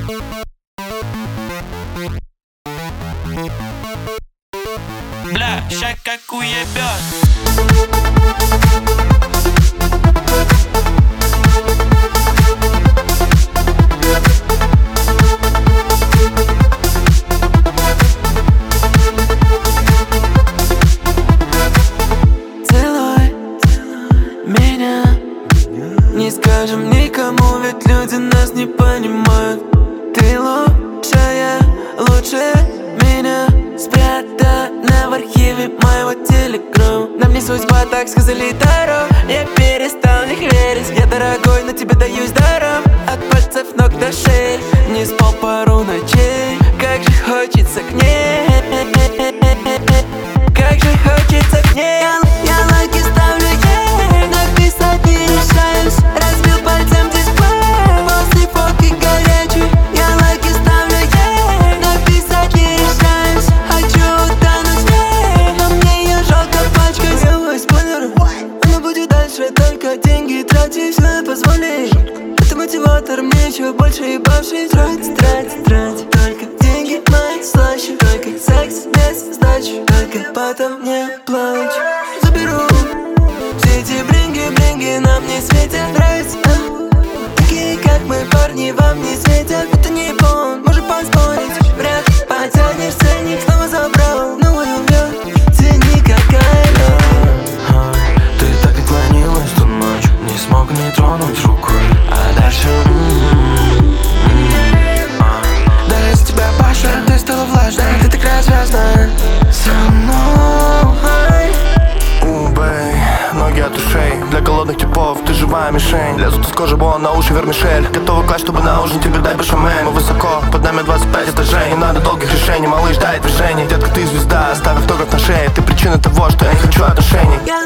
Бля, ща как уебёт. Целуй меня, не скажем никому, ведь люди нас не понимают. Ты лучшая, лучше меня, спрятана в архиве моего телеграма. Нам не судьба, так сказали Таро. Я перестал в них верить. Я дорогой, но тебе даюсь даром. От пальцев ног до шеи не спал пару ночей. Как же хочется к ней, как же хочется к ней. Я лайки ставлю ей, написать не решаюсь. Разбил пальцем дисплей, после фотки горячей. Я лайки ставлю ей, написать не решаюсь. Хочу утонуть в ней, но мне ее жалко пачкать. Делаю спойлер, она будет дальше, только деньги тратить. Все позволи, это мотиватор, мне еще больше ебавший. Трать, трать, трать, только деньги мои слаще. Только секс без сдачи, только потом не плачь. Заберу все эти бринги, нам не светят. Нравится, такие как мы парни вам не светят. Это не пон, можем поспорить. Вряд ли потянешь ценник, снова забрал новую вверх. Цени какая Ты так отклонилась ту ночь, не смог не тронуть рукой. А дальше да, из тебя пашет, ты стала влажной. Ты так развязна со мной. Бэй, ноги от ушей, для голодных типов ты живая мишень. Лезут из кожи, бон на уши вермишель. Готовы класть, чтобы на ужин тебе дай бешамель. Мы высоко, под нами 25 этажей. Не надо долгих решений, малыш, дай движений. Детка, ты звезда, оставь автограф на шее. Ты причина того, что я не хочу отношений.